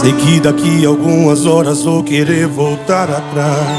Sei que daqui a algumas horas vou querer voltar atrás,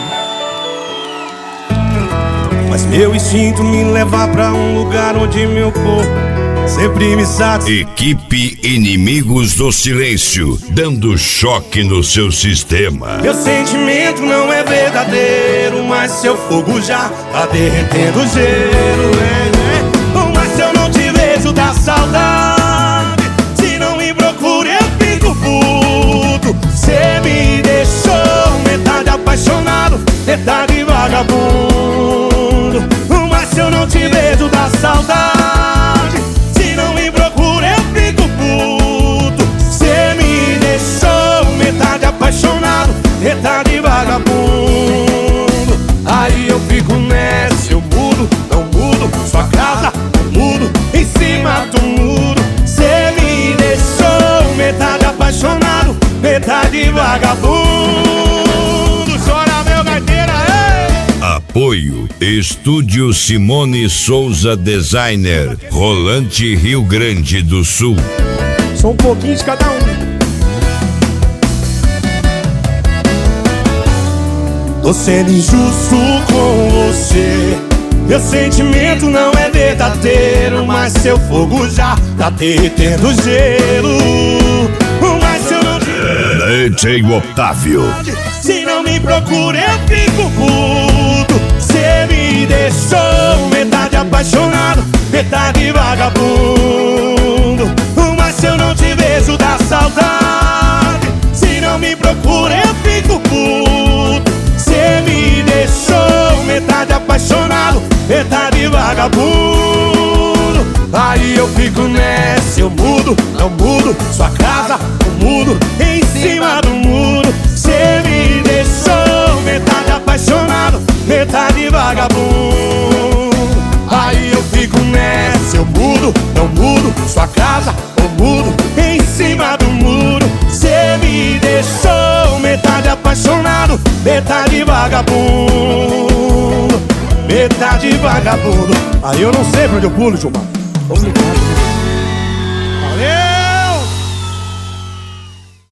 mas meu instinto me leva pra um lugar onde meu corpo sempre me satisfaz. Equipe Inimigos do Silêncio, dando choque no seu sistema. Meu sentimento não é verdadeiro, mas seu fogo já tá derretendo o gelo. Mas se eu não te vejo dá saudade, se não me procura eu fico puto. Cê me deixou metade apaixonado, metade vagabundo. Mas se eu não te vejo dá saudade, se não me procura eu fico puto. Cê me deixou metade apaixonado, metade vagabundo. Aí eu fico nessa, eu mudo, não mudo sua casa, eu mudo em cima do muro. Cê me deixou metade apaixonado, metade vagabundo. Chora meu gaiteira, ei! Apoio Estúdio Simone Souza Designer, Rolante, Rio Grande do Sul. Só um pouquinho de cada um. Tô sendo injusto com você, meu sentimento não é verdadeiro, mas seu fogo já tá derretendo gelo. Mas se eu não te DJ Otávio, se não me procura eu fico puto. Cê me deixou metade apaixonado, metade vagabundo. Mas se eu não te vejo dá saudade, se não me procura eu fico puto. Cê me deixou metade apaixonado, metade vagabundo. Aí eu fico nessa, eu mudo, não mudo sua casa, eu mudo em cima do muro. Cê me deixou metade apaixonado, metade vagabundo. Aí eu fico nessa, eu mudo, não mudo sua casa, eu mudo em cima do muro. Cê me deixou metade apaixonado, metade vagabundo, metade vagabundo. Aí eu não sei pra onde eu pulo, Gilmar. Obrigado.